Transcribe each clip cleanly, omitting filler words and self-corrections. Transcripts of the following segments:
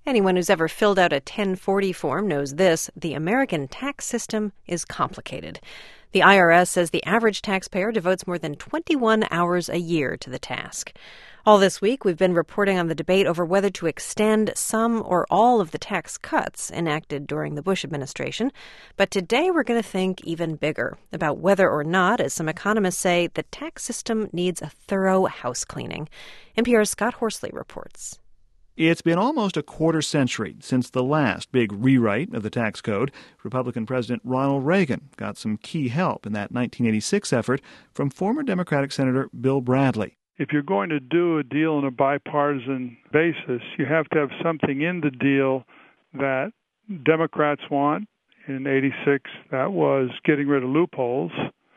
Anyone who's ever filled out a 1040 form knows this: the American tax system is complicated. The IRS says the average taxpayer devotes more than 21 hours a year to the task. All this week, we've been reporting on the debate over whether to extend some or all of the tax cuts enacted during the Bush administration. But today, we're going to think even bigger about whether or not, as some economists say, the tax system needs a thorough house cleaning. NPR's Scott Horsley reports. It's been almost a quarter century since the last big rewrite of the tax code. Republican President Ronald Reagan got some key help in that 1986 effort from former Democratic Senator Bill Bradley. If you're going to do a deal on a bipartisan basis, you have to have something in the deal that Democrats want. In 86, that was getting rid of loopholes.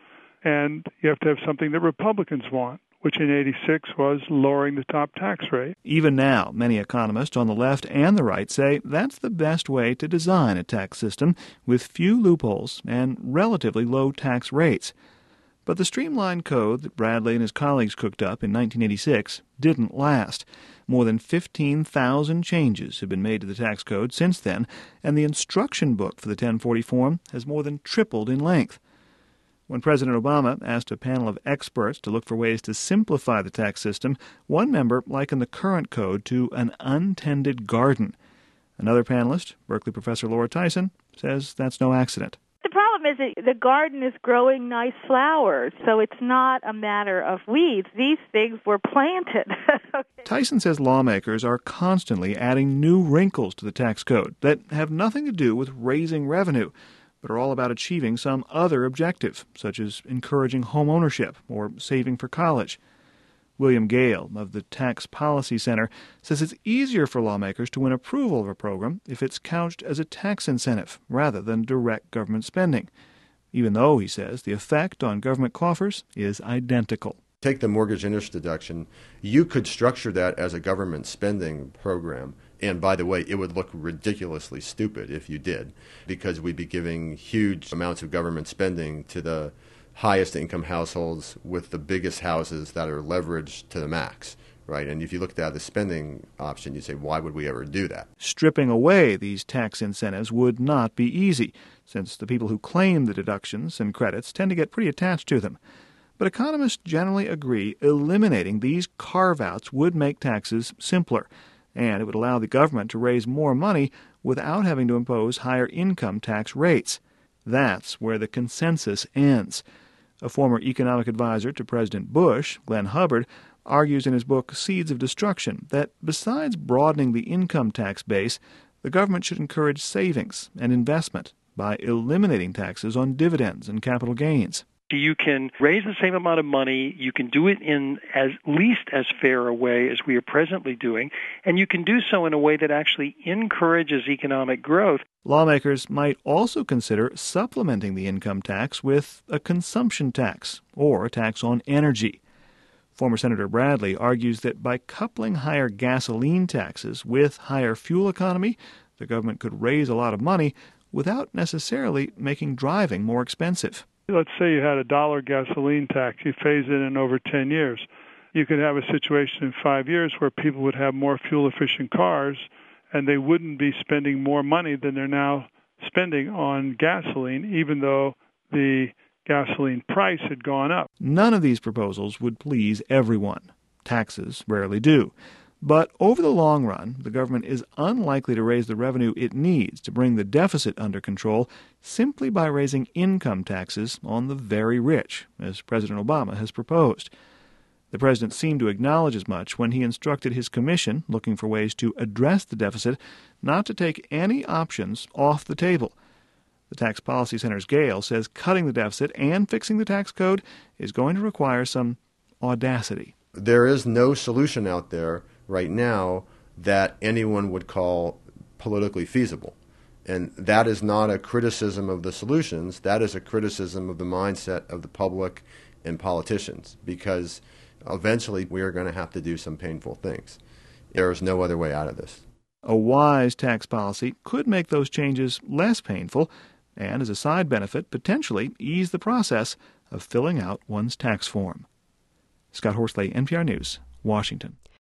And you have to have something that Republicans want, which in 86 was lowering the top tax rate. Even now, many economists on the left and the right say that's the best way to design a tax system with few loopholes and relatively low tax rates. But the streamlined code that Bradley and his colleagues cooked up in 1986 didn't last. More than 15,000 changes have been made to the tax code since then, and the instruction book for the 1040 form has more than tripled in length. When President Obama asked a panel of experts to look for ways to simplify the tax system, one member likened the current code to an untended garden. Another panelist, Berkeley professor Laura Tyson, says that's no accident. The problem is that the garden is growing nice flowers, so it's not a matter of weeds. These things were planted. Tyson says lawmakers are constantly adding new wrinkles to the tax code that have nothing to do with raising revenue, but are all about achieving some other objective, such as encouraging home ownership or saving for college. William Gale of the Tax Policy Center says it's easier for lawmakers to win approval of a program if it's couched as a tax incentive rather than direct government spending, even though, he says, the effect on government coffers is identical. Take the mortgage interest deduction. You could structure that as a government spending program. And by the way, it would look ridiculously stupid if you did, because we'd be giving huge amounts of government spending to the highest income households with the biggest houses that are leveraged to the max, right? And if you looked at the spending option, you'd say, why would we ever do that? Stripping away these tax incentives would not be easy, since the people who claim the deductions and credits tend to get pretty attached to them. But economists generally agree eliminating these carve-outs would make taxes simpler, and it would allow the government to raise more money without having to impose higher income tax rates. That's where the consensus ends. A former economic advisor to President Bush, Glenn Hubbard, argues in his book Seeds of Destruction that besides broadening the income tax base, the government should encourage savings and investment by eliminating taxes on dividends and capital gains. You can raise the same amount of money, you can do it in at least as fair a way as we are presently doing, and you can do so in a way that actually encourages economic growth. Lawmakers might also consider supplementing the income tax with a consumption tax or a tax on energy. Former Senator Bradley argues that by coupling higher gasoline taxes with higher fuel economy, the government could raise a lot of money without necessarily making driving more expensive. Let's say you had a $1 gasoline tax. You phase it in over 10 years. You could have a situation in 5 years where people would have more fuel-efficient cars, and they wouldn't be spending more money than they're now spending on gasoline, even though the gasoline price had gone up. None of these proposals would please everyone. Taxes rarely do. But over the long run, the government is unlikely to raise the revenue it needs to bring the deficit under control simply by raising income taxes on the very rich, as President Obama has proposed. The president seemed to acknowledge as much when he instructed his commission, looking for ways to address the deficit, not to take any options off the table. The Tax Policy Center's Gale says cutting the deficit and fixing the tax code is going to require some audacity. There is no solution out there right now that anyone would call politically feasible. And that is not a criticism of the solutions. That is a criticism of the mindset of the public and politicians, because eventually we are going to have to do some painful things. There is no other way out of this. A wise tax policy could make those changes less painful and, as a side benefit, potentially ease the process of filling out one's tax form. Scott Horsley, NPR News, Washington.